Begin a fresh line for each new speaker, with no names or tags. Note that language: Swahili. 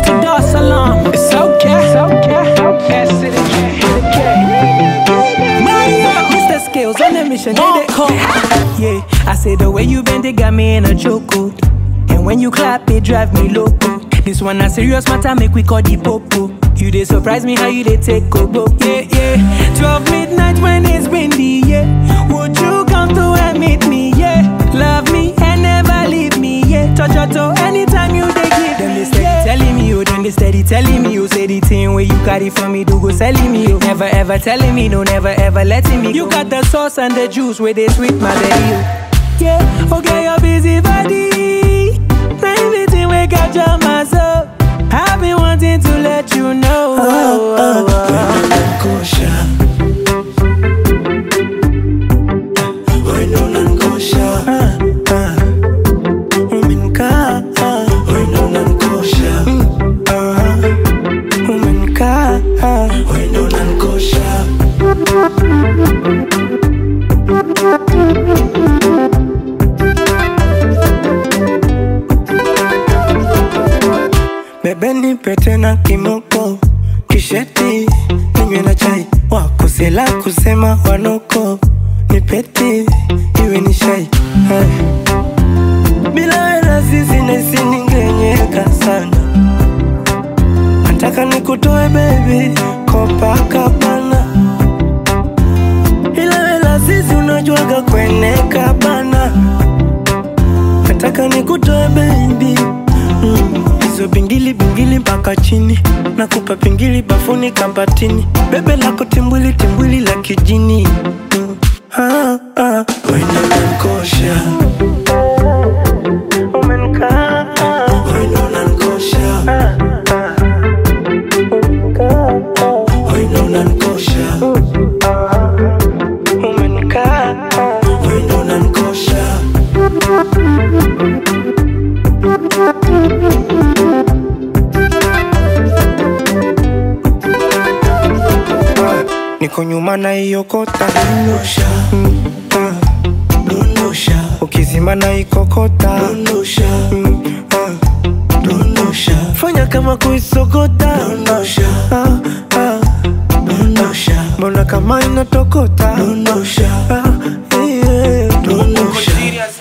to Dar Salaam. It's okay. It's okay. S to the K. Mr. Skills on the mission. Yeah, I say the way you bend it got me in a chokehold. And when you clap it drive me loco. This one a serious matter make we call the popo. You dey surprise me how you dey take go. Yeah, yeah. 12 midnight when it's windy, yeah. Would you come to and meet me, yeah? Love me and never leave me, yeah. Touch your toe anytime you dey give. Then they steady telling me, oh, then they steady telling me, oh. Say the thing where you carry for me, do go selling me, oh. Never ever telling me, no, never ever letting me go. You got the sauce and the juice where they sweet my belly, oh. Yeah, okay, you're busy body. Now everything we got your muscle. I've been wanting to let you know.
Bebe nipe tena kimoko kisheti ninywe na chai wakosela kusema wanoko nipeti iwe ni shai bila wela sisi nesi ningenyeka sana nataka nikutoe baby Copacabana ila wela sisi unajuaga kweneka bana nataka nikutoe baby Hizo bingili bingili mpaka chini nakupa pingili bafuni kabatini bebe lako timbwili timbwili la kijini Wendo nankosha Umenkaa Wendo nankosha Wendo nankosha Umenkaa Wendo nankosha Niko nyuma na iyo kota Dondosha Dondosha Ukizima na ikokota Dondosha Dondosha Fanya kama kuisokota Dondosha Dondosha Mbona kama inatokota Dondosha Dondosha